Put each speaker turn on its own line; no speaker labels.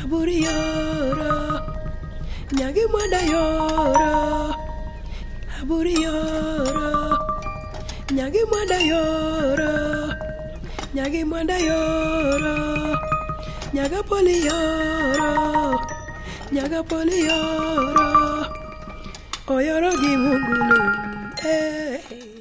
Aburi yoro, nyagi mwanda yoro. Aburi yoro, nyagi mwanda yoro. Nyagi mwanda yoro, nyaga poli yoro. Nyaga poli yoro, oyoro gi mungulu, eh.